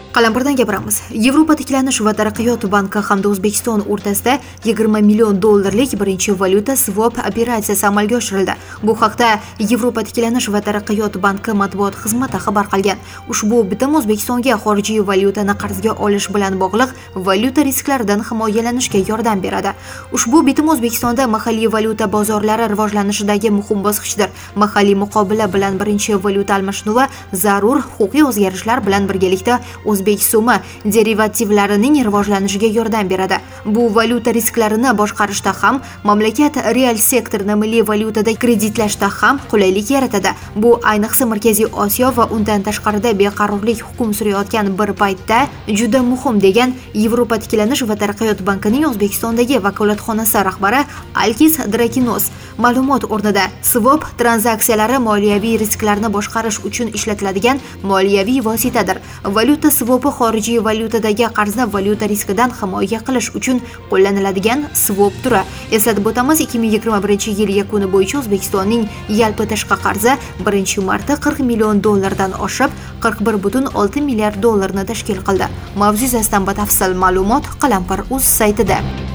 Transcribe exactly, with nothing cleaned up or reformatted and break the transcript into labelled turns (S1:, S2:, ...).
S1: Qalampirdan gapiramiz. Yevropa tiklanish va taraqqiyot banki hamda O'zbekiston o'rtasida yigirma million dollarlik birinchi valyuta swap operatsiyasi amalga oshirildi. Bu haqda Yevropa tiklanish va taraqqiyot banki matbuot xizmati xabar qilgan. Ushbu bitim O'zbekistonga xorijiy valyutani qarzga olish bilan bog'liq valyuta risklaridan himoyalanishga yordam beradi. Ushbu bitim O'zbekistonda mahalliy valyuta bozorlari rivojlanishidagi muhim bosqichdir. Mahalliy muqobila bilan birinchi valyuta almashinuvi zarur huquqiy o'zgarishlar bilan birgalikda O'zbek so'mi derivativlarining rivojlanishiga yordam beradi. Bu valyuta risklarini boshqarishda ham, mamlakat real sektorini milliy valyutada kreditlashda ham qulaylik yaratadi. Bu ayniqsa Markaziy Osiyo va undan tashqarida beqarorlik hukm surayotgan bir paytda juda muhim, degan Yevropa tiklanish va taraqqiyot bankining O'zbekistondagi vakolatxonasi rahbari Alkis Drakinos. Ma'lumot o'rnida swap tranzaksiyalari moliyaviy risklarni boshqarish uchun ishlatiladigan moliyaviy vositadir. Valyuta swopi xorijiy valyutadagi qarzni valyuta riskidan himoya qilish uchun qo'llaniladigan swap turi. Eslatib o'tamiz, ikki ming yigirma birinchi yil yakuni bo'yicha O'zbekistonning yalpi tashqi qarzi birinchi marta qirq million dollardan oshib, qirq bir butun olti milliard dollarni tashkil qildi. Mavzu yuzasidan batafsil ma'lumot Qalampir.uz saytida.